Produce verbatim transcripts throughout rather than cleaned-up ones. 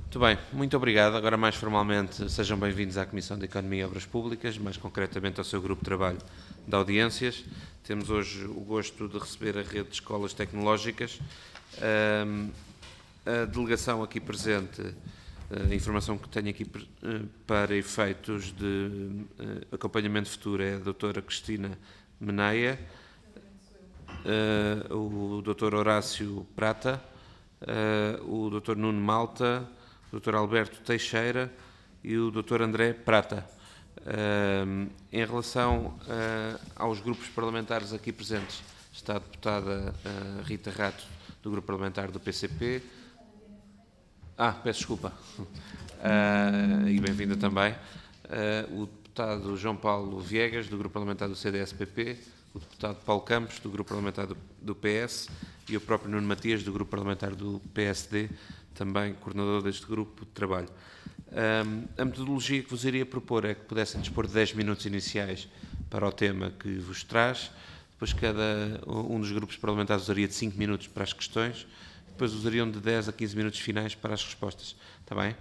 Muito bem, muito obrigado. Agora, mais formalmente, sejam bem-vindos à Comissão de Economia e Obras Públicas, mais concretamente ao seu grupo de trabalho de audiências. Temos hoje o gosto de receber a rede de escolas tecnológicas. A delegação aqui presente, a informação que tenho aqui para efeitos de acompanhamento futuro é a doutora Cristina Meneia, o doutor Horácio Prata, o doutor Nuno Malta, o doutor Alberto Teixeira e o doutor André Prata. Uh, em relação uh, aos grupos parlamentares aqui presentes, está a deputada uh, Rita Rato, do grupo parlamentar do P C P. Ah, peço desculpa. Uh, e bem-vinda também. Uh, o deputado João Paulo Viegas, do grupo parlamentar do C D S P P, o deputado Paulo Campos, do grupo parlamentar do, do P S, e o próprio Nuno Matias, do grupo parlamentar do P S D, também coordenador deste grupo de trabalho. Um, a metodologia que vos iria propor é que pudessem dispor de dez minutos iniciais para o tema que vos traz, depois cada um dos grupos parlamentares usaria de cinco minutos para as questões, depois usariam de dez a quinze minutos finais para as respostas. Está bem?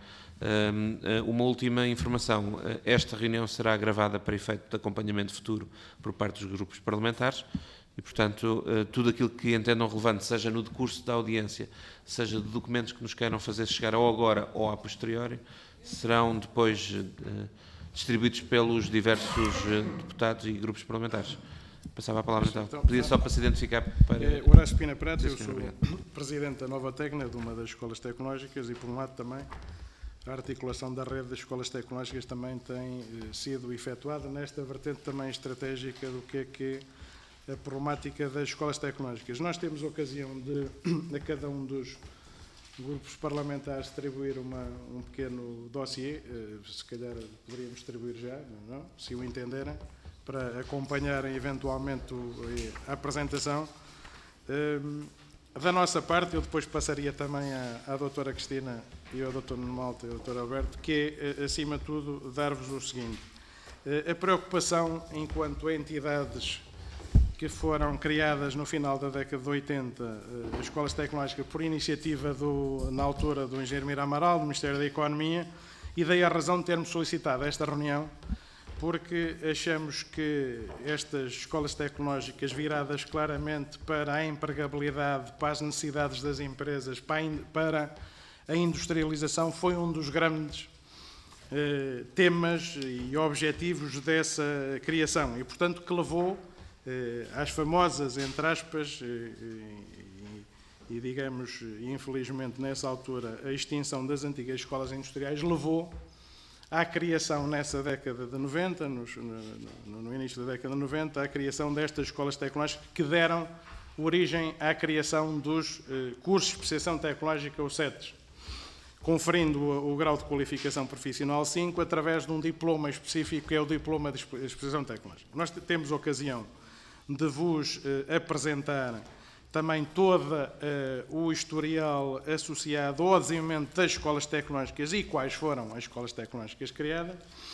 Um, uma última informação, esta reunião será gravada para efeito de acompanhamento futuro por parte dos grupos parlamentares e, portanto, tudo aquilo que entendam relevante, seja no decurso da audiência, seja de documentos que nos queiram fazer chegar ou agora ou a posteriori, serão depois distribuídos pelos diversos deputados e grupos parlamentares. Passava a palavra então. então Pedia só para se identificar para... É, Horácio Pina Prata, eu sou presidente da Nova Tecna, de uma das escolas tecnológicas, e por um lado também a articulação da rede das escolas tecnológicas também tem eh, sido efetuada nesta vertente também estratégica do que é que a problemática das escolas tecnológicas. Nós temos ocasião de, a cada um dos grupos parlamentares, distribuir uma, um pequeno dossiê, eh, se calhar poderíamos distribuir já, não? Se o entenderem, para acompanharem eventualmente o, a apresentação. Eh, da nossa parte, eu depois passaria também à, à doutora Cristina e ao doutor Nuno Malta e ao doutor Alberto, que é, acima de tudo, dar-vos o seguinte. Eh, a preocupação enquanto entidades que foram criadas no final da década de oitenta, as escolas tecnológicas, por iniciativa, do, na altura, do engenheiro Mira Amaral, do Ministério da Economia, e daí a razão de termos solicitado esta reunião, porque achamos que estas escolas tecnológicas viradas claramente para a empregabilidade, para as necessidades das empresas, para a industrialização, foi um dos grandes eh, temas e objetivos dessa criação, e, portanto, que levou às famosas, entre aspas, e, e, e digamos, infelizmente, nessa altura, a extinção das antigas escolas industriais levou à criação, nessa década de noventa, nos, no, no início da década de noventa, à criação destas escolas tecnológicas que deram origem à criação dos eh, cursos de especialização tecnológica, ou C E Ts, conferindo o, o grau de qualificação profissional cinco através de um diploma específico, que é o diploma de especialização tecnológica. Nós temos ocasião de vos eh, apresentar também todo eh, o historial associado ao desenvolvimento das escolas tecnológicas e quais foram as escolas tecnológicas criadas.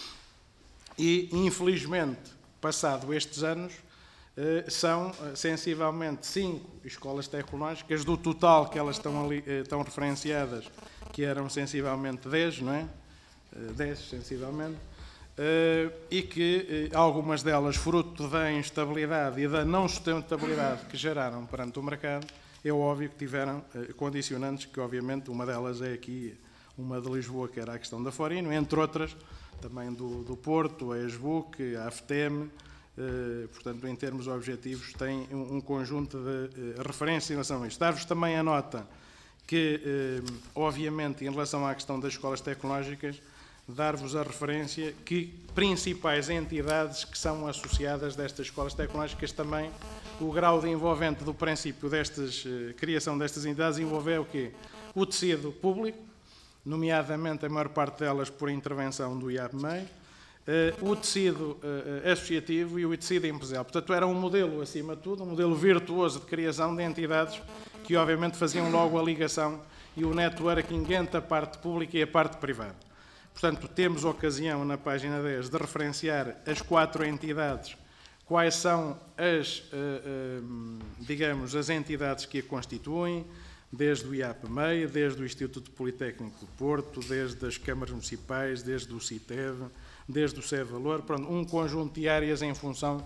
E, infelizmente, passado estes anos, eh, são eh, sensivelmente cinco escolas tecnológicas, do total que elas estão, ali, eh, estão referenciadas, que eram sensivelmente dez, não é? Eh, dez, sensivelmente. Uh, e que uh, algumas delas, fruto da instabilidade e da não sustentabilidade que geraram perante o mercado, é óbvio que tiveram uh, condicionantes, que obviamente uma delas é aqui, uma de Lisboa, que era a questão da Forino, entre outras, também do, do Porto, a ESBUC, a AFTEM, uh, portanto, em termos objetivos, tem um, um conjunto de uh, referências em relação a isto. Dar-vos também a nota que, uh, obviamente, em relação à questão das escolas tecnológicas, dar-vos a referência que principais entidades que são associadas destas escolas tecnológicas também, o grau de envolvente do princípio destas, eh, criação destas entidades envolveu o quê? O tecido público, nomeadamente a maior parte delas por intervenção do I A P M E I, eh, o tecido eh, associativo e o tecido empresarial. Portanto, era um modelo, acima de tudo, um modelo virtuoso de criação de entidades que, obviamente, faziam logo a ligação e o networking entre a parte pública e a parte privada. Portanto, temos ocasião, na página dez, de referenciar as quatro entidades, quais são as, digamos, as entidades que a constituem, desde o I A P M E I, desde o Instituto Politécnico do Porto, desde as câmaras municipais, desde o CITEV, desde o SEValor, pronto, um conjunto de áreas em função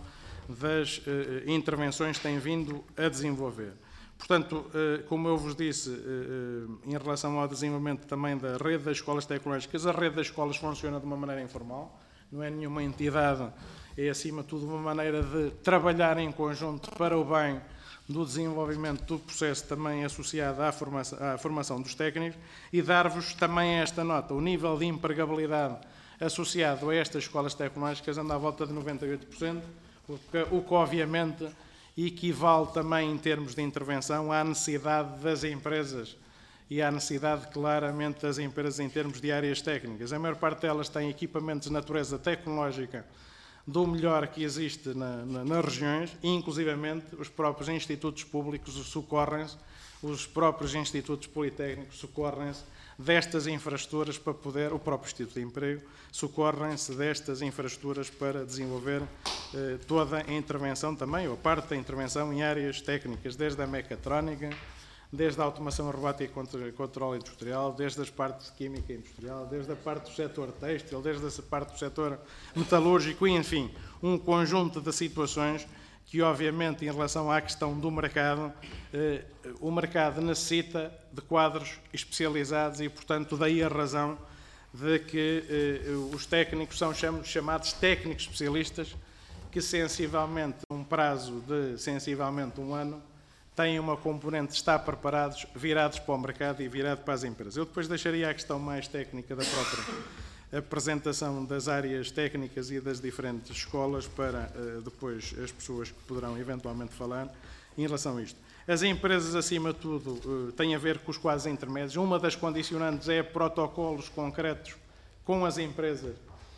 das eh, intervenções que têm vindo a desenvolver. Portanto, eh, como eu vos disse, eh, em relação ao desenvolvimento também da rede das escolas tecnológicas, a rede das escolas funciona de uma maneira informal, não é nenhuma entidade, é acima de tudo uma maneira de trabalhar em conjunto para o bem do desenvolvimento do processo também associado à formação, à formação dos técnicos, e dar-vos também esta nota. O nível de empregabilidade associado a estas escolas tecnológicas anda à volta de noventa e oito por cento, o que, o que obviamente equivale também em termos de intervenção à necessidade das empresas e à necessidade claramente das empresas em termos de áreas técnicas. A maior parte delas tem equipamentos de natureza tecnológica do melhor que existe na, na, nas regiões, e inclusivamente os próprios institutos públicos socorrem-se, os próprios institutos politécnicos socorrem-se destas infraestruturas para poder, o próprio Instituto de Emprego, socorrem-se destas infraestruturas para desenvolver eh, toda a intervenção também, ou parte da intervenção em áreas técnicas, desde a mecatrónica, desde a automação robótica e controle industrial, desde as partes de química industrial, desde a parte do setor têxtil, desde a parte do setor metalúrgico, e, enfim, um conjunto de situações que, obviamente, em relação à questão do mercado, eh, o mercado necessita de quadros especializados e, portanto, daí a razão de que eh, os técnicos são chamados técnicos especialistas, que, sensivelmente, um prazo de sensivelmente um ano, têm uma componente de estar preparados, virados para o mercado e virado para as empresas. Eu depois deixaria a questão mais técnica da própria apresentação das áreas técnicas e das diferentes escolas para uh, depois as pessoas que poderão eventualmente falar em relação a isto. As empresas, acima de tudo, uh, têm a ver com os quadros intermédios. Uma das condicionantes é protocolos concretos com as empresas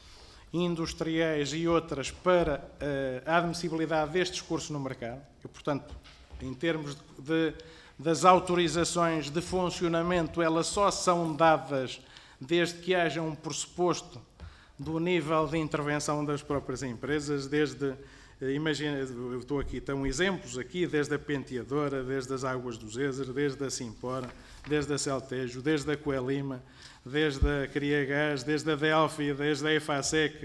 industriais e outras para uh, a admissibilidade destes cursos no mercado. E, portanto, em termos de, de, das autorizações de funcionamento, elas só são dadas desde que haja um pressuposto do nível de intervenção das próprias empresas, desde, imagina, eu estou aqui, estão exemplos aqui, desde a Penteadora, desde as Águas do Zézer, desde a Simpora, desde a Celtejo, desde a Coelima, desde a Criagás, desde a Delphi, desde a EFASEC,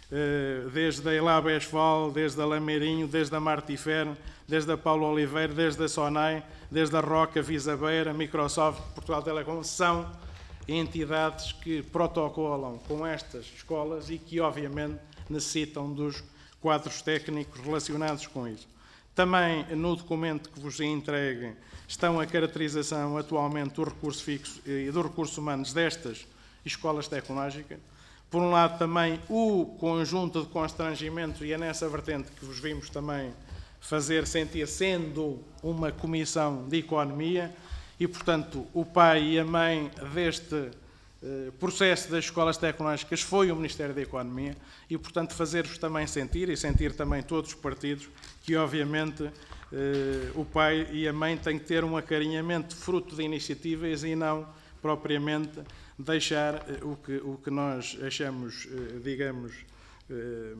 desde a Elabesfal, desde a Lameirinho, desde a Martifer, desde a Paulo Oliveira, desde a Sonai, desde a Roca, Visabeira, Microsoft, Portugal Telecom, são entidades que protocolam com estas escolas e que, obviamente, necessitam dos quadros técnicos relacionados com isso. Também, no documento que vos entregue, estão a caracterização atualmente do recurso fixo e dos recursos humanos destas escolas tecnológicas. Por um lado, também o conjunto de constrangimentos, e é nessa vertente que vos vimos também fazer sentir, sendo uma comissão de economia, e, portanto, o pai e a mãe deste eh, processo das escolas tecnológicas foi o Ministério da Economia, e, portanto, fazer-vos também sentir, e sentir também todos os partidos, que, obviamente, eh, o pai e a mãe têm que ter um acarinhamento fruto de iniciativas e não, propriamente, deixar eh, o, que, o que nós achamos, eh, digamos, eh,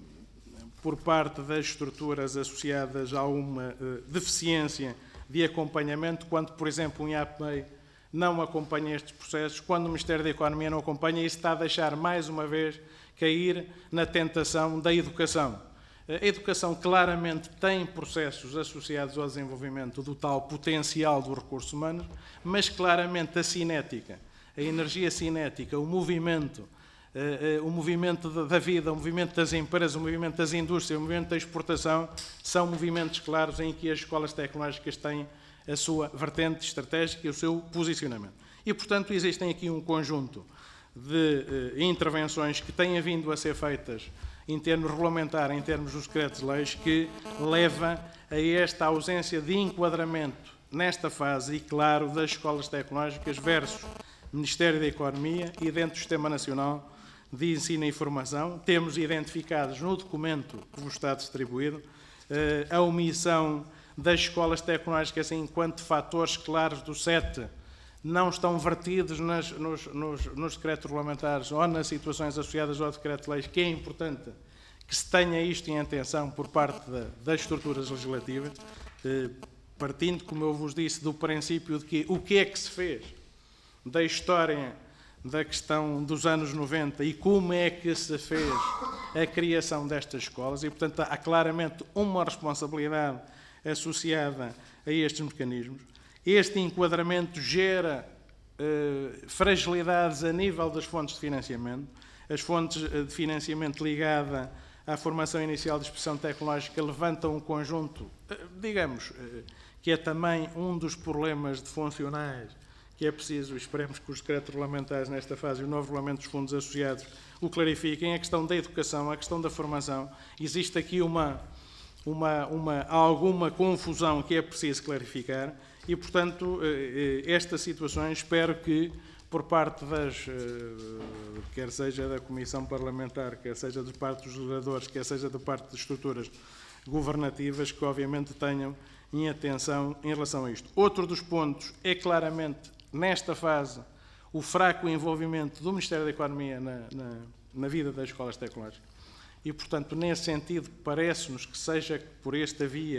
por parte das estruturas associadas a uma eh, deficiência de acompanhamento, quando, por exemplo, um I A P M E I não acompanha estes processos, quando o Ministério da Economia não acompanha, isso está a deixar, mais uma vez, cair na tentação da educação. A educação claramente tem processos associados ao desenvolvimento do tal potencial do recurso humano, mas claramente a cinética, a energia cinética, o movimento, Uh, uh, o movimento da vida, o movimento das empresas, o movimento das indústrias, o movimento da exportação, são movimentos claros em que as escolas tecnológicas têm a sua vertente estratégica e o seu posicionamento. E, portanto, existem aqui um conjunto de uh, intervenções que têm vindo a ser feitas em termos regulamentar, em termos dos decretos-leis, que leva a esta ausência de enquadramento nesta fase, e claro, das escolas tecnológicas versus Ministério da Economia e dentro do Sistema Nacional de Ensino e Formação. Temos identificados no documento que vos está distribuído a omissão das escolas tecnológicas enquanto fatores claros do S E T não estão vertidos nas, nos, nos, nos decretos regulamentares ou nas situações associadas ao decreto-leis, que é importante que se tenha isto em atenção por parte da, das estruturas legislativas. partindo, como eu vos disse, do princípio de que o que é que se fez da história da questão dos anos noventa e como é que se fez a criação destas escolas, e, portanto, há claramente uma responsabilidade associada a estes mecanismos. Este enquadramento gera eh, fragilidades a nível das fontes de financiamento. As fontes de financiamento ligada à formação inicial de expressão tecnológica levantam um conjunto, eh, digamos, eh, que é também um dos problemas de funcionais, que é preciso, esperemos que os decretos regulamentares nesta fase e o novo regulamento dos fundos associados o clarifiquem, a questão da educação, a questão da formação. Existe aqui uma, uma, uma, alguma confusão que é preciso clarificar e, portanto, estas situações espero que, por parte das, quer seja da Comissão Parlamentar, quer seja de parte dos legisladores, quer seja da parte de estruturas governativas, que obviamente tenham em atenção em relação a isto. Outro dos pontos é claramente, nesta fase, o fraco envolvimento do Ministério da Economia na, na, na vida das escolas tecnológicas. E, portanto, nesse sentido, parece-nos que seja por esta via,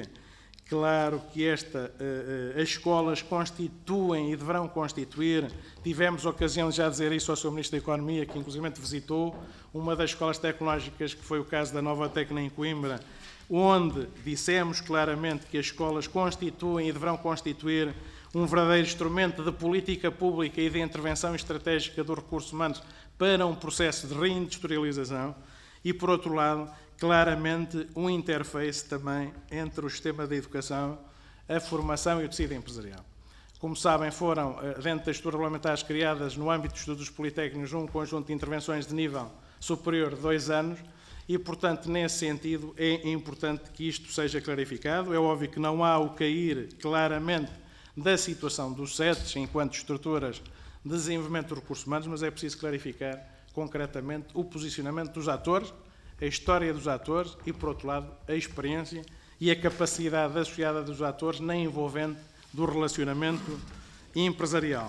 claro que esta, uh, uh, as escolas constituem e deverão constituir, tivemos ocasião de já dizer isso ao senhor Ministro da Economia, que inclusive visitou uma das escolas tecnológicas, que foi o caso da Nova Tecna em Coimbra, onde dissemos claramente que as escolas constituem e deverão constituir um verdadeiro instrumento de política pública e de intervenção estratégica dos recursos humanos para um processo de reindustrialização e, por outro lado, claramente um interface também entre o sistema de educação, a formação e o tecido empresarial. Como sabem, foram, dentro das estruturas regulamentares criadas no âmbito dos estudos politécnicos, um conjunto de intervenções de nível superior de dois anos e, portanto, nesse sentido, é importante que isto seja clarificado. É óbvio que não há o cair claramente da situação dos C E Ts enquanto estruturas de desenvolvimento dos recursos humanos, mas é preciso clarificar concretamente o posicionamento dos atores, a história dos atores e, por outro lado, a experiência e a capacidade associada dos atores na envolvente do relacionamento empresarial.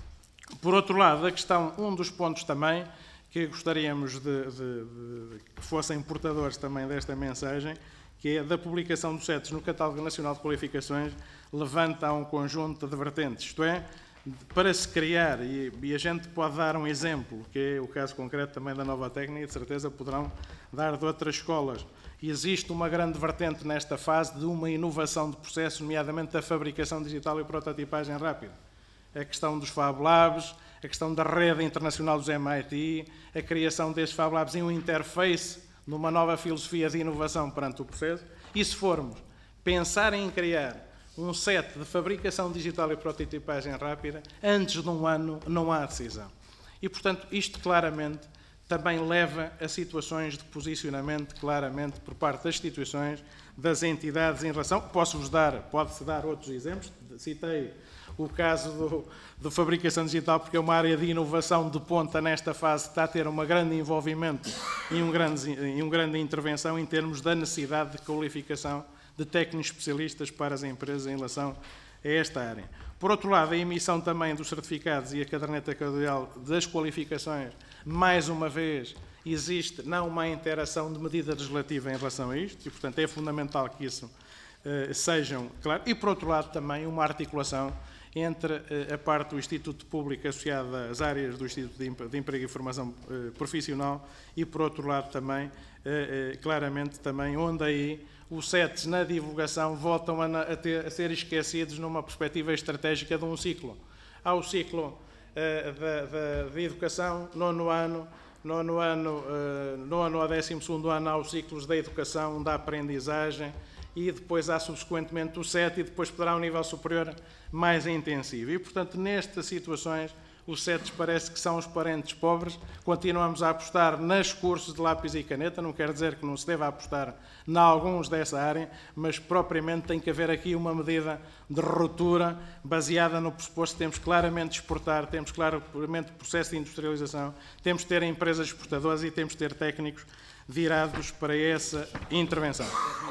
Por outro lado, a questão, um dos pontos também que gostaríamos de, de, de que fossem portadores também desta mensagem, que é da publicação dos C E Ts no Catálogo Nacional de Qualificações, levanta um conjunto de vertentes, isto é, para se criar, e, e a gente pode dar um exemplo, que é o caso concreto também da Nova Técnica, e de certeza poderão dar de outras escolas. E existe uma grande vertente nesta fase de uma inovação de processo, nomeadamente da fabricação digital e prototipagem rápida. A questão dos Fab Labs, a questão da rede internacional dos M I T, a criação destes Fab Labs em um interface, numa nova filosofia de inovação perante o processo. E se formos pensar em criar um set de fabricação digital e prototipagem rápida, antes de um ano não há decisão. E, portanto, isto claramente também leva a situações de posicionamento, claramente, por parte das instituições, das entidades em relação... Posso-vos dar, pode-se dar outros exemplos, citei o caso do, do fabricação digital, porque é uma área de inovação de ponta nesta fase, está a ter um grande envolvimento e um grande, e um grande intervenção em termos da necessidade de qualificação de técnicos especialistas para as empresas em relação a esta área. Por outro lado, a emissão também dos certificados e a caderneta cardeal das qualificações, mais uma vez, existe não uma interação de medida legislativa em relação a isto, e, portanto, é fundamental que isso uh, sejam claro. E, por outro lado, também uma articulação entre uh, a parte do Instituto Público associada às áreas do Instituto de Emprego e Formação uh, Profissional e, por outro lado, também, uh, uh, claramente, também onde aí os C E Ts na divulgação voltam a, a, ter, a ser esquecidos numa perspectiva estratégica de um ciclo. Há o ciclo uh, da, da, de educação, nono ano, nono ano, uh, nono a décimo segundo ano há os ciclos da educação, da aprendizagem e depois há subsequentemente o sete e depois poderá um nível superior mais intensivo. E, portanto, nestas situações, os C E Ts parece que são os parentes pobres. Continuamos a apostar nos cursos de lápis e caneta, não quer dizer que não se deva apostar em alguns dessa área, mas propriamente tem que haver aqui uma medida de ruptura baseada no pressuposto que temos claramente de exportar, temos claramente processo de industrialização, temos de ter empresas exportadoras e temos de ter técnicos virados para essa intervenção.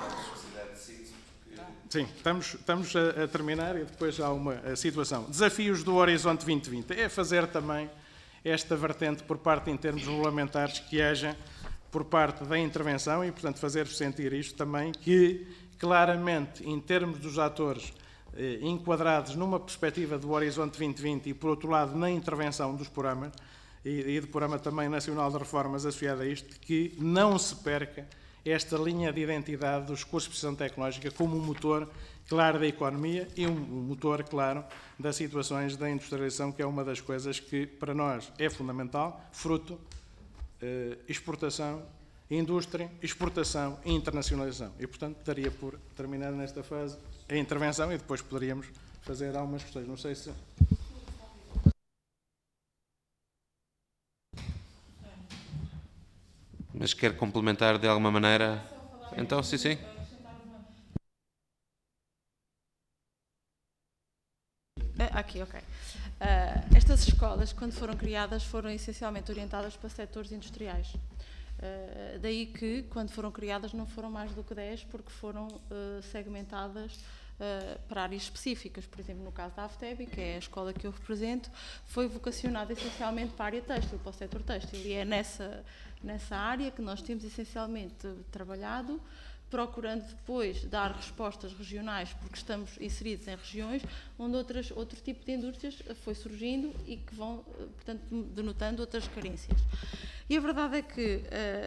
Sim, estamos, estamos a, a terminar e depois há uma situação. Desafios do Horizonte vinte vinte. É fazer também esta vertente por parte, em termos regulamentares, que haja por parte da intervenção e, portanto, fazer sentir isto também, que claramente, em termos dos atores eh, enquadrados numa perspectiva do Horizonte vinte vinte e, por outro lado, na intervenção dos programas, e, e do Programa também Nacional de Reformas associado a isto, que não se perca esta linha de identidade dos cursos de expressão tecnológica como um motor claro da economia e um motor claro das situações da industrialização, que é uma das coisas que para nós é fundamental, fruto, eh, exportação, indústria, exportação e internacionalização. E, portanto, daria por terminada nesta fase a intervenção e depois poderíamos fazer algumas questões. Não sei se... Mas quer complementar de alguma maneira? Então, sim, sim. Aqui, ok. Uh, estas escolas, quando foram criadas, foram essencialmente orientadas para setores industriais. Uh, daí que, quando foram criadas, não foram mais do que dez, porque foram uh, segmentadas uh, para áreas específicas. Por exemplo, no caso da AFTEB, que é a escola que eu represento, foi vocacionada essencialmente para a área têxtil, para o setor têxtil. E é nessa, nessa área que nós temos essencialmente trabalhado, procurando depois dar respostas regionais, porque estamos inseridos em regiões onde outras, outro tipo de indústrias foi surgindo e que vão, portanto, denotando outras carências. E a verdade é que,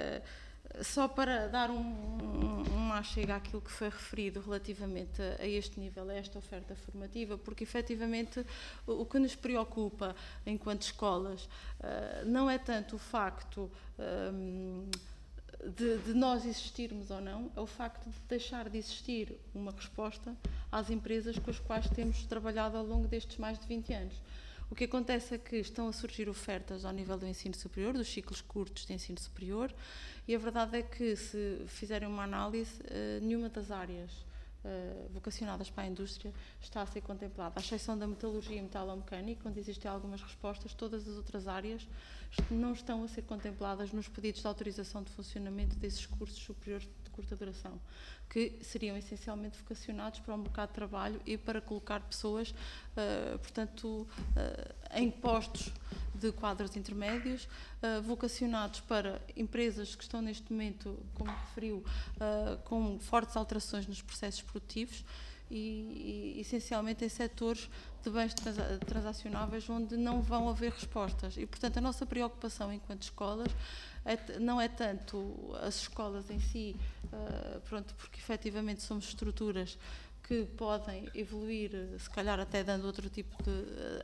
uh, só para dar um, um, uma chega àquilo que foi referido relativamente a, a este nível, a esta oferta formativa, porque efetivamente o, o que nos preocupa enquanto escolas uh, não é tanto o facto um, De, de nós existirmos ou não, é o facto de deixar de existir uma resposta às empresas com as quais temos trabalhado ao longo destes mais de vinte anos. O que acontece é que estão a surgir ofertas ao nível do ensino superior, dos ciclos curtos de ensino superior, e a verdade é que, se fizerem uma análise, nenhuma das áreas vocacionadas para a indústria está a ser contemplada, à exceção da metalurgia e metalomecânica, onde existem algumas respostas. Todas as outras áreas não estão a ser contempladas nos pedidos de autorização de funcionamento desses cursos superiores de curta duração, que seriam essencialmente vocacionados para o mercado de trabalho e para colocar pessoas, uh, portanto, uh, em postos de quadros intermédios, uh, vocacionados para empresas que estão neste momento, como referiu, uh, com fortes alterações nos processos produtivos e, e essencialmente em setores de bens transacionáveis onde não vão haver respostas. E, portanto, a nossa preocupação enquanto escolas é, não é tanto as escolas em si, uh, pronto, porque efetivamente somos estruturas que podem evoluir, se calhar até dando outro tipo de,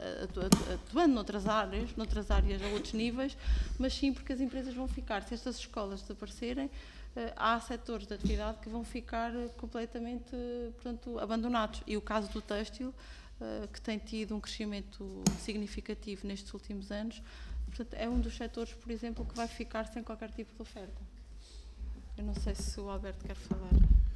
atuando noutras áreas, noutras áreas a outros níveis, mas sim porque as empresas vão ficar, se estas escolas desaparecerem, há setores de atividade que vão ficar completamente, portanto, abandonados. E o caso do têxtil, que tem tido um crescimento significativo nestes últimos anos, portanto, é um dos setores, por exemplo, que vai ficar sem qualquer tipo de oferta. Eu não sei se o Alberto quer falar.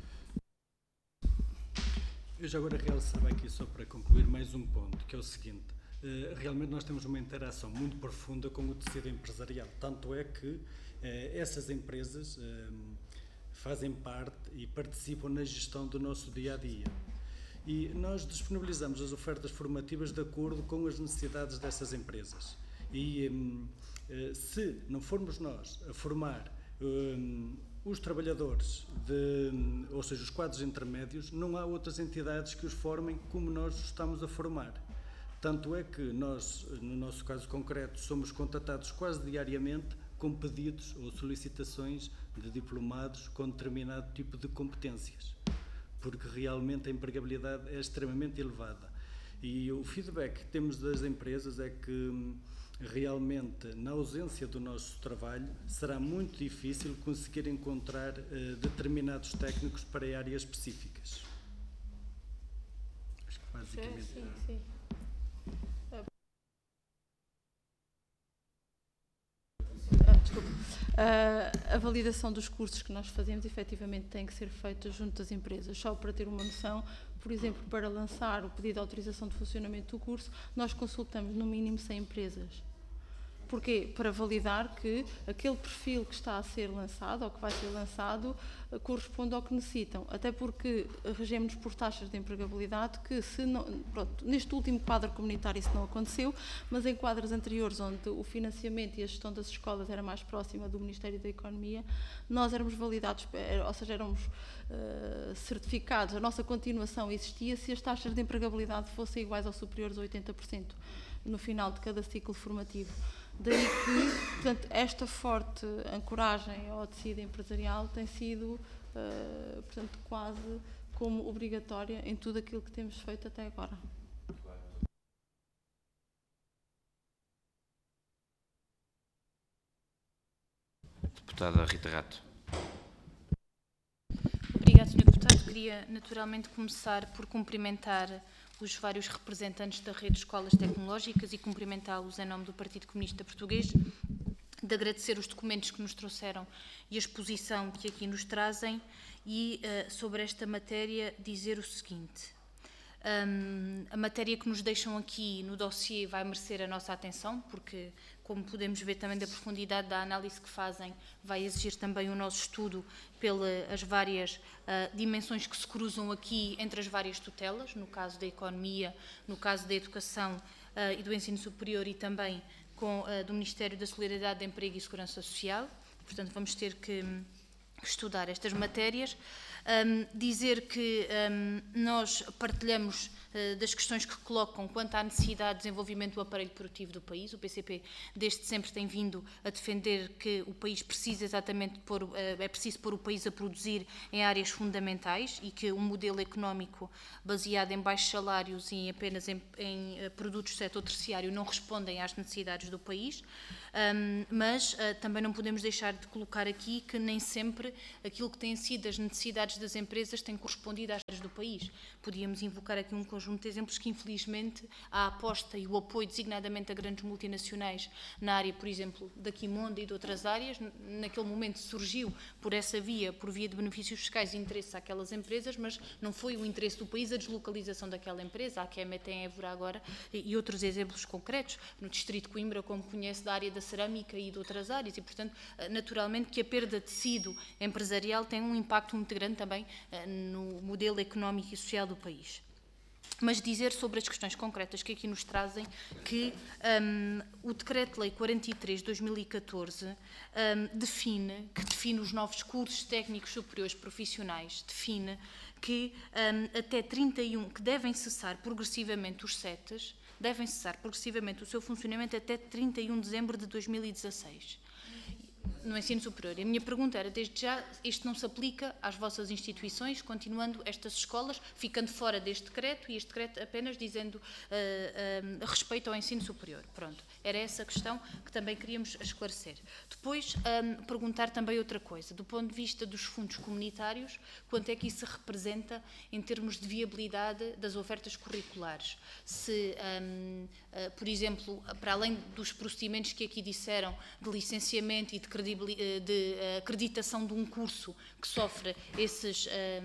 Eu já agora realçava aqui, só para concluir, mais um ponto, que é o seguinte. Realmente nós temos uma interação muito profunda com o tecido empresarial. Tanto é que eh, essas empresas eh, fazem parte e participam na gestão do nosso dia-a-dia. E nós disponibilizamos as ofertas formativas de acordo com as necessidades dessas empresas. E eh, se não formos nós a formar eh, os trabalhadores, de, ou seja, os quadros intermédios, não há outras entidades que os formem como nós os estamos a formar. Tanto é que nós, no nosso caso concreto, somos contatados quase diariamente com pedidos ou solicitações de diplomados com determinado tipo de competências, porque realmente a empregabilidade é extremamente elevada. E o feedback que temos das empresas é que realmente, na ausência do nosso trabalho, será muito difícil conseguir encontrar uh, determinados técnicos para áreas específicas. Acho que basicamente... Sim, sim, sim. Ah, desculpa. Uh, a validação dos cursos que nós fazemos, efetivamente, tem que ser feita junto das empresas. Só para ter uma noção, por exemplo, para lançar o pedido de autorização de funcionamento do curso, nós consultamos no mínimo cem empresas. Porquê? Para validar que aquele perfil que está a ser lançado, ou que vai ser lançado, corresponde ao que necessitam. Até porque regemos por taxas de empregabilidade que, se não, pronto, neste último quadro comunitário isso não aconteceu, mas em quadros anteriores, onde o financiamento e a gestão das escolas era mais próxima do Ministério da Economia, nós éramos validados, ou seja, éramos uh, certificados, a nossa continuação existia se as taxas de empregabilidade fossem iguais ou superiores a oitenta por cento no final de cada ciclo formativo. Daí que, portanto, esta forte ancoragem ao tecido empresarial tem sido, uh, portanto, quase como obrigatória em tudo aquilo que temos feito até agora. Deputada Rita Rato. Obrigado, senhor Deputado. Queria naturalmente começar por cumprimentar os vários representantes da rede de escolas tecnológicas e cumprimentá-los em nome do Partido Comunista Português, de agradecer os documentos que nos trouxeram e a exposição que aqui nos trazem e, uh, sobre esta matéria, dizer o seguinte. Um, a matéria que nos deixam aqui no dossiê vai merecer a nossa atenção, porque, como podemos ver também da profundidade da análise que fazem, vai exigir também o nosso estudo pelas várias uh, dimensões que se cruzam aqui entre as várias tutelas, no caso da economia, no caso da educação uh, e do ensino superior e também com, uh, do Ministério da Solidariedade, de Emprego e Segurança Social. Portanto, vamos ter que um, estudar estas matérias. Um, dizer que um, nós partilhamos uh, das questões que colocam quanto à necessidade de desenvolvimento do aparelho produtivo do país. O P C P desde sempre tem vindo a defender que o país precisa exatamente pôr, uh, é preciso pôr o país a produzir em áreas fundamentais e que um modelo económico baseado em baixos salários e apenas em, em uh, produtos do setor terciário não respondem às necessidades do país. Um, mas uh, também não podemos deixar de colocar aqui que nem sempre aquilo que têm sido as necessidades das empresas tem correspondido às áreas do país. Podíamos invocar aqui um conjunto de exemplos que, infelizmente, a aposta e o apoio designadamente a grandes multinacionais na área, por exemplo, da Quimonda e de outras áreas, naquele momento surgiu por essa via, por via de benefícios fiscais e interesse àquelas empresas, mas não foi o interesse do país a deslocalização daquela empresa. A Queme tem Évora agora e outros exemplos concretos, no distrito de Coimbra, como conhece, da área da cerâmica e de outras áreas, e, portanto, naturalmente que a perda de tecido empresarial tem um impacto muito grande também no modelo económico e social do país. Mas dizer sobre as questões concretas que aqui nos trazem que um, o Decreto-Lei quarenta e três de dois mil e catorze um, define, que define os novos cursos técnicos superiores profissionais, define que um, até trinta e um, que devem cessar progressivamente os setes, devem cessar progressivamente o seu funcionamento até trinta e um de dezembro de dois mil e dezasseis. No ensino superior. E a minha pergunta era, desde já, isto não se aplica às vossas instituições, continuando estas escolas, ficando fora deste decreto, e este decreto apenas dizendo uh, uh, respeito ao ensino superior. Pronto, era essa a questão que também queríamos esclarecer. Depois, um, perguntar também outra coisa, do ponto de vista dos fundos comunitários, quanto é que isso representa em termos de viabilidade das ofertas curriculares? Se, um, uh, por exemplo, para além dos procedimentos que aqui disseram, de licenciamento e de credibilidade, de acreditação de um curso que sofre esses uh,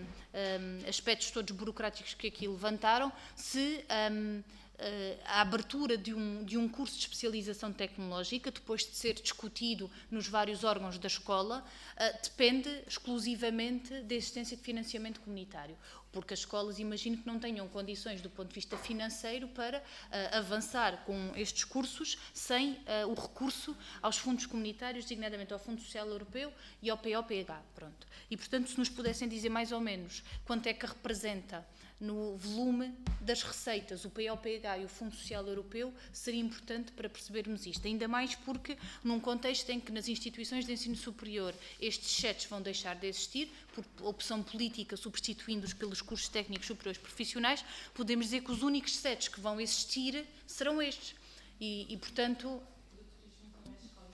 um, aspectos todos burocráticos que aqui levantaram, se um, uh, a abertura de um, de um curso de especialização tecnológica, depois de ser discutido nos vários órgãos da escola, uh, depende exclusivamente da existência de financiamento comunitário. Porque as escolas, imagino que não tenham condições do ponto de vista financeiro para uh, avançar com estes cursos sem uh, o recurso aos fundos comunitários, designadamente ao Fundo Social Europeu e ao P O P H. Pronto. E, portanto, se nos pudessem dizer mais ou menos quanto é que representa no volume das receitas o P O P H e o Fundo Social Europeu, seria importante para percebermos isto. Ainda mais porque, num contexto em que nas instituições de ensino superior estes setes vão deixar de existir, por opção política, substituindo-os pelos cursos técnicos superiores profissionais, podemos dizer que os únicos setes que vão existir serão estes. E, e portanto...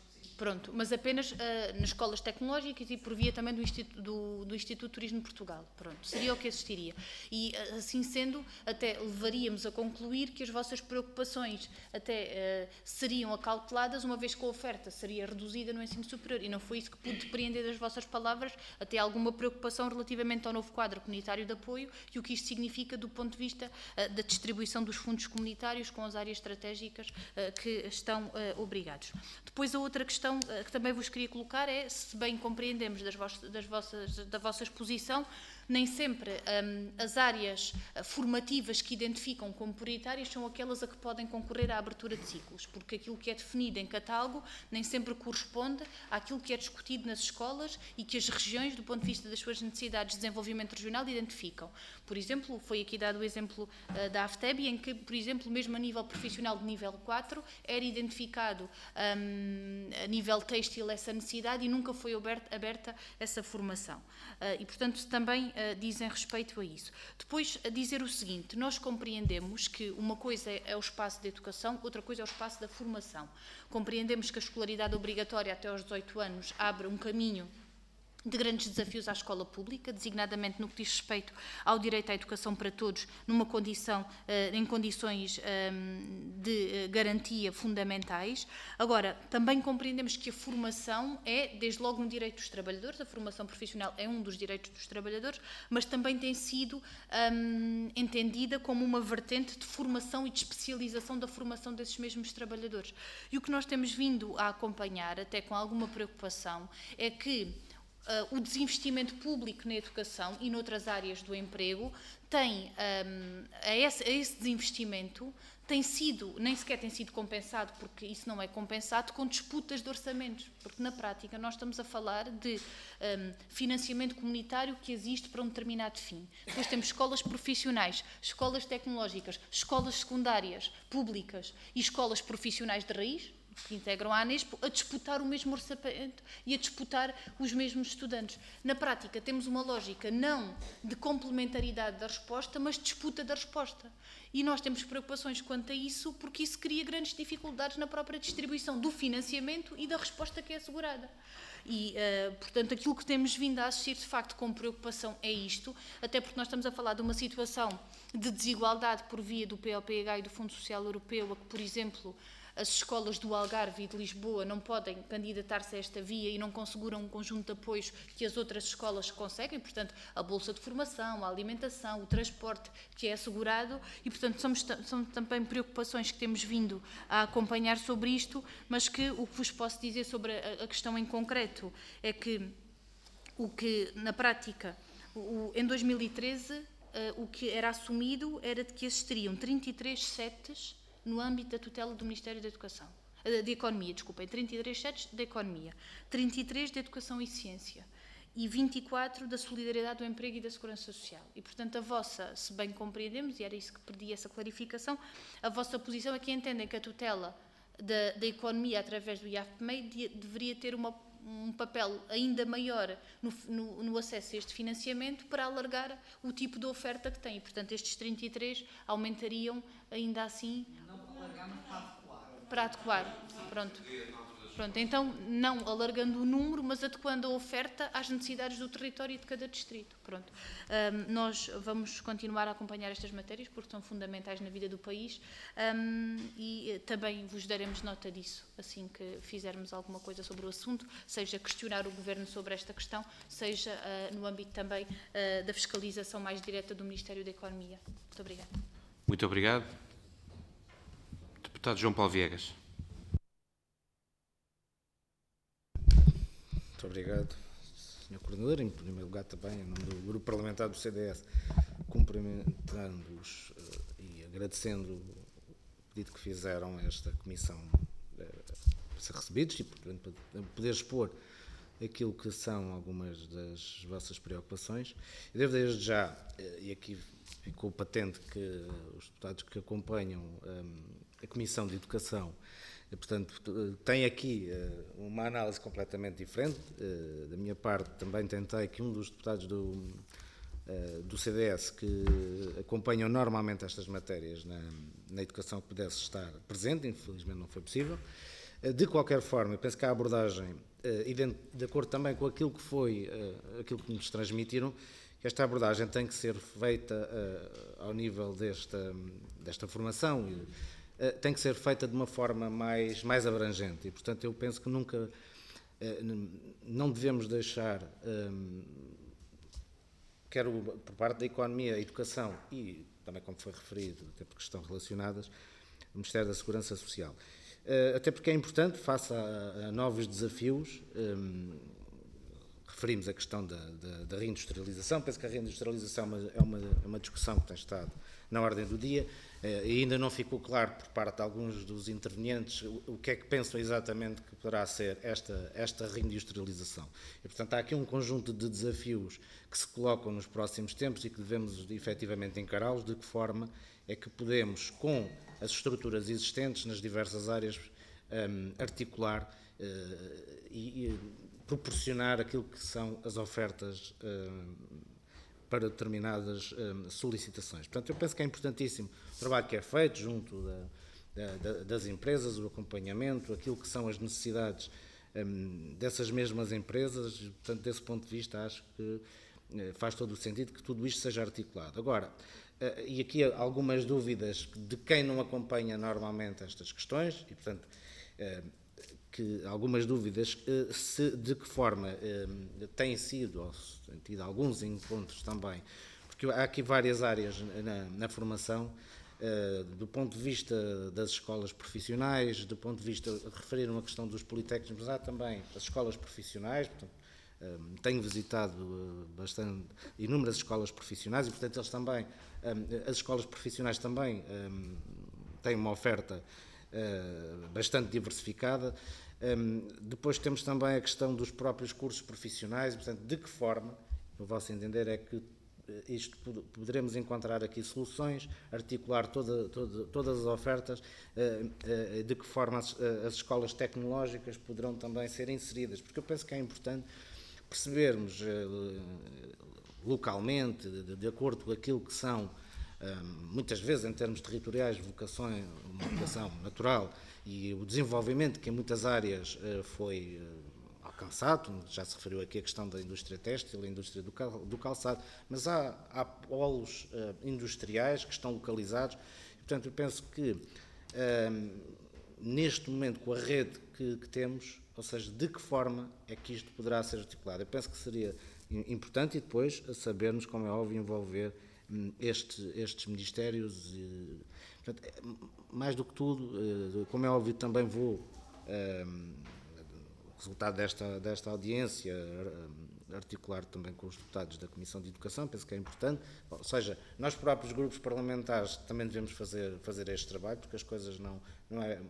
Pronto, mas apenas uh, nas escolas tecnológicas e por via também do Instituto, do, do Instituto de Turismo de Portugal. Pronto, seria o que existiria. E assim sendo, até levaríamos a concluir que as vossas preocupações até uh, seriam acauteladas, uma vez que a oferta seria reduzida no ensino superior. E não foi isso que pude depreender das vossas palavras, até alguma preocupação relativamente ao novo quadro comunitário de apoio e o que isto significa do ponto de vista uh, da distribuição dos fundos comunitários com as áreas estratégicas uh, que estão uh, obrigados. Depois a outra questão uh, que também vos queria colocar é, se bem compreendemos das vossas, das vossas, da vossa exposição, nem sempre um, as áreas formativas que identificam como prioritárias são aquelas a que podem concorrer à abertura de ciclos, porque aquilo que é definido em catálogo nem sempre corresponde àquilo que é discutido nas escolas e que as regiões, do ponto de vista das suas necessidades de desenvolvimento regional, identificam. Por exemplo, foi aqui dado o exemplo uh, da AFTEB, em que, por exemplo, mesmo a nível profissional de nível quatro, era identificado um, a nível têxtil essa necessidade e nunca foi aberta, aberta essa formação. Uh, e, portanto, também uh, dizem respeito a isso. Depois, a dizer o seguinte, nós compreendemos que uma coisa é o espaço de educação, outra coisa é o espaço da formação. Compreendemos que a escolaridade obrigatória até aos dezoito anos abre um caminho de grandes desafios à escola pública, designadamente no que diz respeito ao direito à educação para todos, numa condição, em condições de garantia fundamentais. Agora, também compreendemos que a formação é, desde logo, um direito dos trabalhadores, a formação profissional é um dos direitos dos trabalhadores, mas também tem sido um, entendida como uma vertente de formação e de especialização da formação desses mesmos trabalhadores. E o que nós temos vindo a acompanhar, até com alguma preocupação, é que Uh, o desinvestimento público na educação e noutras áreas do emprego tem, um, a, esse, a esse desinvestimento tem sido, nem sequer tem sido compensado, porque isso não é compensado, com disputas de orçamentos, porque na prática nós estamos a falar de um, financiamento comunitário que existe para um determinado fim. Depois temos escolas profissionais, escolas tecnológicas, escolas secundárias, públicas e escolas profissionais de raiz, que integram a ANESP, a disputar o mesmo orçamento e a disputar os mesmos estudantes. Na prática, temos uma lógica não de complementaridade da resposta, mas de disputa da resposta. E nós temos preocupações quanto a isso, porque isso cria grandes dificuldades na própria distribuição do financiamento e da resposta que é assegurada. E, uh, portanto, aquilo que temos vindo a assistir, de facto, com preocupação é isto, até porque nós estamos a falar de uma situação de desigualdade por via do P O P H e do Fundo Social Europeu, a que, por exemplo, as escolas do Algarve e de Lisboa não podem candidatar-se a esta via e não conseguiram um conjunto de apoios que as outras escolas conseguem, portanto, a bolsa de formação, a alimentação, o transporte que é assegurado e, portanto, somos, são também preocupações que temos vindo a acompanhar sobre isto, mas que o que vos posso dizer sobre a, a questão em concreto é que, o que na prática, o, em dois mil e treze, uh, o que era assumido era de que existiriam trinta e três setes no âmbito da tutela do Ministério da Educação, de Economia, desculpem, trinta e três setes da Economia, trinta e três de Educação e Ciência e vinte e quatro da Solidariedade do Emprego e da Segurança Social. E, portanto, a vossa, se bem compreendemos, e era isso que pedi essa clarificação, a vossa posição é que entendem que a tutela da, da Economia através do I A F P M E I deveria ter uma, um papel ainda maior no, no, no acesso a este financiamento para alargar o tipo de oferta que tem. E, portanto, estes trinta e três aumentariam ainda assim para adequar. Pronto. Pronto. Então, não alargando o número, mas adequando a oferta às necessidades do território e de cada distrito. Pronto. Um, nós vamos continuar a acompanhar estas matérias porque são fundamentais na vida do país um, e também vos daremos nota disso assim que fizermos alguma coisa sobre o assunto, seja questionar o Governo sobre esta questão, seja uh, no âmbito também uh, da fiscalização mais direta do Ministério da Economia. Muito obrigada. Muito obrigado. Deputado João Paulo Viegas. Muito obrigado, senhor Coordenador. Em primeiro lugar, também, em nome do Grupo Parlamentar do C D S, cumprimentando-os uh, e agradecendo o pedido que fizeram a esta comissão uh, para ser recebidos e, portanto, para poder expor aquilo que são algumas das vossas preocupações. E devo desde já, uh, e aqui ficou patente que os deputados que acompanham um, a Comissão de Educação, portanto, tem aqui uh, uma análise completamente diferente. Uh, da minha parte, também tentei que um dos deputados do, uh, do C D S que acompanham normalmente estas matérias na, na educação pudesse estar presente, infelizmente não foi possível. De qualquer forma, eu penso que a abordagem, e de acordo também com aquilo que foi, aquilo que nos transmitiram, esta abordagem tem que ser feita ao nível desta, desta formação, tem que ser feita de uma forma mais, mais abrangente, e portanto eu penso que nunca, não devemos deixar, quer por parte da economia, a educação e também, como foi referido, até porque estão relacionadas, o Ministério da Segurança Social. Até porque é importante, face a, a novos desafios, um, referimos a questão da, da, da reindustrialização. Penso que a reindustrialização é uma, é uma discussão que tem estado na ordem do dia, e ainda não ficou claro por parte de alguns dos intervenientes o, o que é que pensam exatamente que poderá ser esta, esta reindustrialização. E, portanto, há aqui um conjunto de desafios que se colocam nos próximos tempos e que devemos efetivamente encará-los. De que forma é que podemos, com as estruturas existentes nas diversas áreas, um, articular uh, e, e proporcionar aquilo que são as ofertas um, para determinadas um, solicitações. Portanto, eu penso que é importantíssimo o trabalho que é feito junto da, da, das empresas, o acompanhamento, aquilo que são as necessidades um, dessas mesmas empresas. Portanto, desse ponto de vista, acho que uh, faz todo o sentido que tudo isto seja articulado. Agora, Uh, e aqui há algumas dúvidas de quem não acompanha normalmente estas questões, e portanto, uh, que algumas dúvidas uh, se, de que forma uh, têm sido, ou se têm tido alguns encontros também, porque há aqui várias áreas na, na formação, uh, do ponto de vista das escolas profissionais, do ponto de vista, referiram a questão dos politécnicos, mas há também as escolas profissionais, portanto, Um, tenho visitado uh, bastante, inúmeras escolas profissionais e, portanto, eles também, um, as escolas profissionais também um, têm uma oferta uh, bastante diversificada. Um, depois temos também a questão dos próprios cursos profissionais, e, portanto, de que forma, no vosso entender, é que isto poderemos encontrar aqui soluções, articular toda, toda, todas as ofertas, uh, uh, de que forma as, uh, as escolas tecnológicas poderão também ser inseridas, porque eu penso que é importante percebermos uh, localmente, de, de acordo com aquilo que são, uh, muitas vezes em termos territoriais, vocações, uma vocação natural e o desenvolvimento que em muitas áreas uh, foi uh, alcançado. Já se referiu aqui a questão da indústria têxtil, a indústria do, cal, do calçado, mas há, há polos uh, industriais que estão localizados e, portanto, eu penso que uh, neste momento, com a rede que, que temos, ou seja, de que forma é que isto poderá ser articulado? Eu penso que seria importante, e depois sabermos, como é óbvio, envolver este, estes ministérios. E, portanto, mais do que tudo, como é óbvio, também vou, um, resultado desta, desta audiência, articular também com os deputados da Comissão de Educação, penso que é importante, ou seja, nós próprios grupos parlamentares também devemos fazer, fazer este trabalho, porque as coisas não, não é...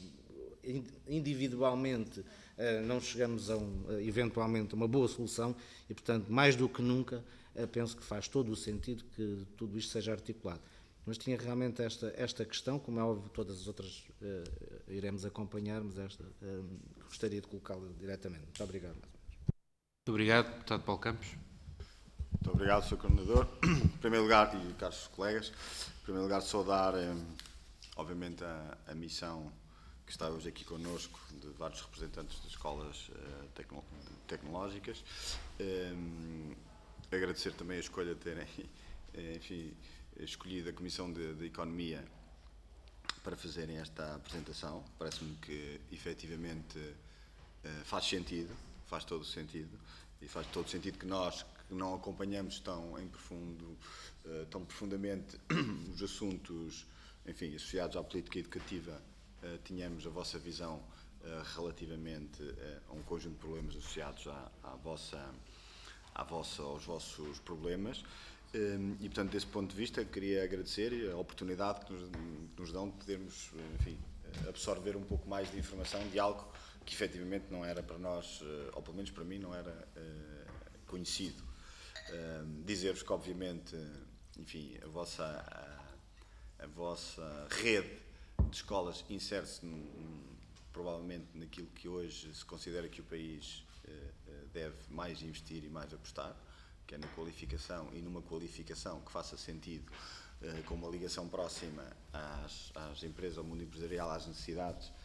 individualmente não chegamos a um, eventualmente a uma boa solução e, portanto, mais do que nunca, penso que faz todo o sentido que tudo isto seja articulado. Mas tinha realmente esta, esta questão, como é óbvio, todas as outras uh, iremos acompanhar, mas esta uh, gostaria de colocá-la diretamente. Muito obrigado. Muito obrigado, deputado Paulo Campos. Muito obrigado, senhor Coordenador. Em primeiro lugar, e caros colegas, em primeiro lugar, saudar, um, obviamente, a, a missão que está hoje aqui connosco, de vários representantes de escolas uh, tecno tecnológicas. Um, agradecer também a escolha de terem, enfim, escolhido a Comissão de, de Economia para fazerem esta apresentação. Parece-me que, efetivamente, uh, faz sentido, faz todo o sentido, e faz todo o sentido que nós, que não acompanhamos tão em profundo, uh, tão profundamente os assuntos, enfim, associados à política educativa, Uh, tínhamos a vossa visão uh, relativamente uh, a um conjunto de problemas associados à, à vossa, à vossa, aos vossos problemas. Um, e, portanto, desse ponto de vista, queria agradecer a oportunidade que nos, que nos dão de podermos, enfim, absorver um pouco mais de informação de algo que, efetivamente, não era para nós, uh, ou pelo menos para mim, não era uh, conhecido. Uh, Dizer-vos que, obviamente, enfim, a vossa, a, a vossa rede de escolas insere-se provavelmente naquilo que hoje se considera que o país eh, deve mais investir e mais apostar, que é na qualificação, e numa qualificação que faça sentido, eh, com uma ligação próxima às, às empresas, ao mundo empresarial, às necessidades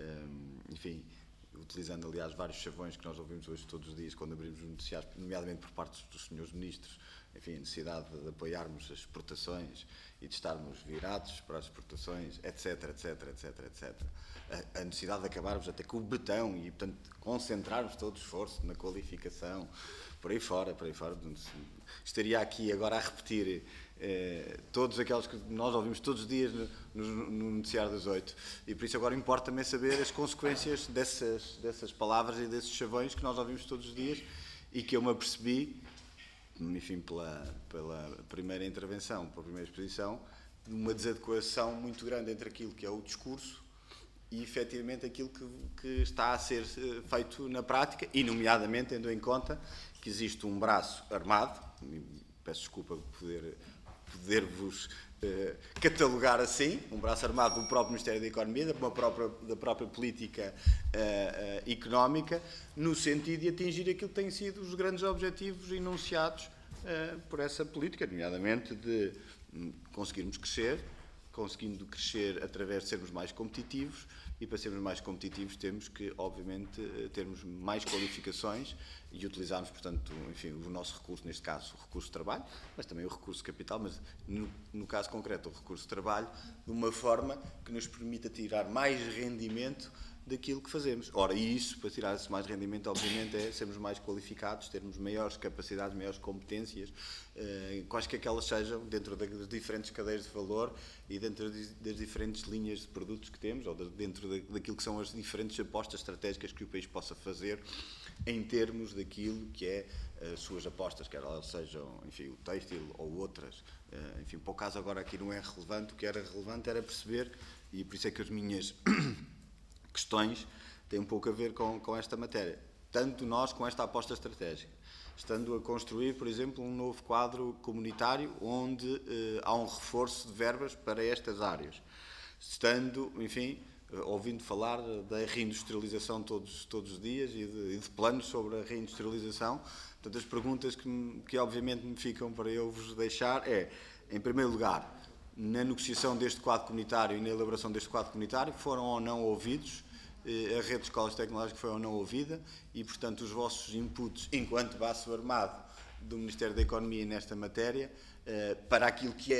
enfim, utilizando, aliás, vários chavões que nós ouvimos hoje todos os dias quando abrimos os noticiários, nomeadamente por parte dos senhores ministros, enfim, a necessidade de apoiarmos as exportações e de estarmos virados para as exportações, etc, etc, etc, etcétera. A, a necessidade de acabarmos até com o betão e, portanto, concentrarmos todo o esforço na qualificação, por aí fora, por aí fora. Estaria aqui agora a repetir eh, todos aqueles que nós ouvimos todos os dias no, no, no noticiário das oito. E por isso agora importa-me saber as consequências dessas, dessas palavras e desses chavões que nós ouvimos todos os dias e que eu me apercebi, enfim, pela, pela primeira intervenção, pela primeira exposição, de uma desadequação muito grande entre aquilo que é o discurso e, efetivamente, aquilo que, que está a ser feito na prática, e, nomeadamente, tendo em conta que existe um braço armado, peço desculpa por poder, poder-vos eh, catalogar assim, um braço armado do próprio Ministério da Economia, da própria, da própria política eh, eh, económica, no sentido de atingir aquilo que têm sido os grandes objetivos enunciados eh, por essa política, nomeadamente de hum, conseguirmos crescer, conseguindo crescer através de sermos mais competitivos, e para sermos mais competitivos temos que, obviamente, termos mais qualificações e utilizarmos, portanto, enfim, o nosso recurso, neste caso, o recurso de trabalho, mas também o recurso de capital, mas no, no caso concreto o recurso de trabalho, de uma forma que nos permita tirar mais rendimento daquilo que fazemos. Ora, e isso, para tirar esse mais rendimento, obviamente, é sermos mais qualificados, termos maiores capacidades, maiores competências, eh, quaisquer que elas sejam, dentro das diferentes cadeias de valor e dentro das diferentes linhas de produtos que temos, ou dentro daquilo que são as diferentes apostas estratégicas que o país possa fazer em termos daquilo que é as suas apostas, quer elas sejam, enfim, o têxtil ou outras. Enfim, para o caso agora aqui não é relevante, o que era relevante era perceber, e por isso é que as minhas questões têm um pouco a ver com, com esta matéria. Tanto nós com esta aposta estratégica, estando a construir, por exemplo, um novo quadro comunitário onde eh, há um reforço de verbas para estas áreas, estando, enfim, ouvindo falar da reindustrialização todos, todos os dias e de, e de planos sobre a reindustrialização. Portanto, as perguntas que, que obviamente me ficam para eu vos deixar é, em primeiro lugar, na negociação deste quadro comunitário e na elaboração deste quadro comunitário, foram ou não ouvidos, a rede de escolas tecnológicas foi ou não ouvida e, portanto, os vossos inputs, enquanto braço armado do Ministério da Economia nesta matéria, para aquilo que é